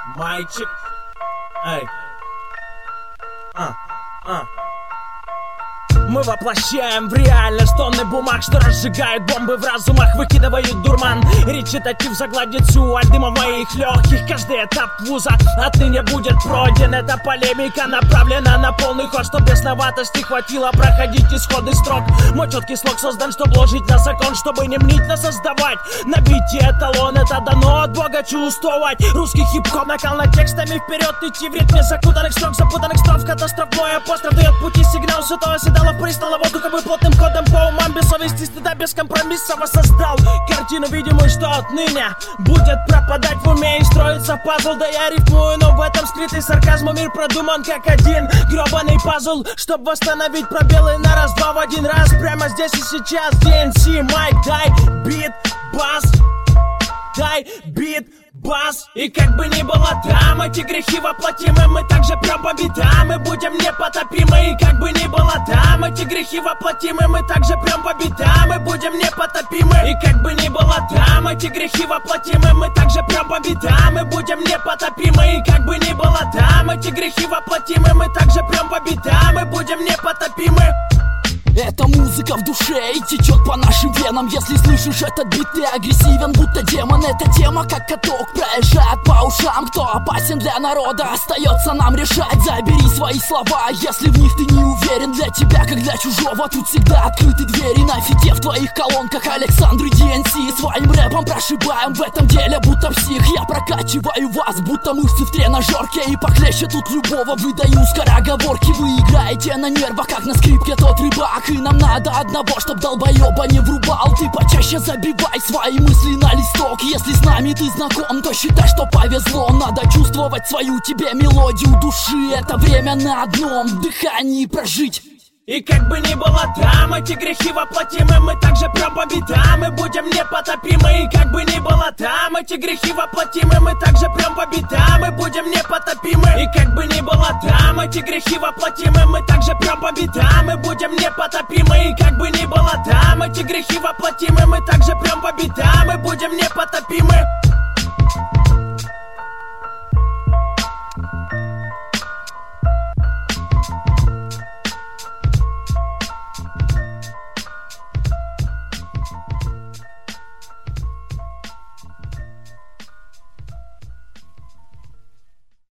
Мальчик. Эй. Мы воплощаем в реальность тонны бумаг, что разжигают бомбы в разумах, выкидывают дурман. Речитатив загладит всю аль дыма в моих легких. Каждый этап вуза отныне будет пройден. Эта полемика направлена на полный ход, чтоб бесноватости хватило проходить исходный строк. Мой четкий слог создан, чтоб ложить на закон, чтобы не мнить, но создавать. Набитие эталон, это дано от Бога чувствовать. Русский хип-хоп накал над текстами, вперед идти в ритме запутанных строф. Катастроф, мой апостроф дает пути сигнал, все то оседало пристало воздухом и плотным ходом по умам. Без совести, стыда, без компромисса воссоздал картину видимую, что отныне будет пропадать в уме и строится пазл. Да я рифмую, но в этом скрытый сарказм. Мир продуман как один гребаный пазл, чтоб восстановить пробелы на раз-два в один раз. Прямо здесь и сейчас. DNC, майк, дай бит, бас. Дай бит, бас. И как бы ни было там, эти грехи воплотимы, мы также прям по битам и будем непотопимы. И как бы ни было там, эти грехи воплотимы, мы также прям по битам и будем непотопимы. И как бы ни было там, эти грехи воплотимы, мы также прям по битам и будем непотопимы. И как бы ни было там, эти грехи воплотимы, мы также прям по битам и будем непотопимы. Эта музыка в душе и течет по нашим венам. Если слышишь этот бит, ты агрессивен, будто демон. Эта тема как каток проезжает по ушам. Кто опасен для народа, остается нам решать. Забери свои слова, если в них ты не уверен. Для тебя, как для чужого, тут всегда открыты двери. На фите в твоих колонках Александр и DNC. Своим рэпом прошибаем в этом деле, будто псих. Я прокачиваю вас, будто мышцы в тренажерке. И похлеще тут любого выдаю скороговорки. Вы играете на нервах, как на скрипке тот рыбак. И нам надо одного, чтоб долбоеба не врубал. Ты почаще забивай свои мысли на листок. Если с нами ты знаком, то считай, что повезло. Надо чувствовать свою тебе мелодию души. Это время на одном дыхании прожить. И как бы ни было там, эти грехи воплотимы, мы также прям по битам и будем непотопимы. И как бы ни было там, эти грехи воплотимы, мы также прям по битам и будем непотопимы. И как бы ни было там, эти грехи воплотимы, мы также прям по битам и будем непотопимы. И как бы ни было там, эти грехи воплотимы, мы также прям по битам и будем непотопимы.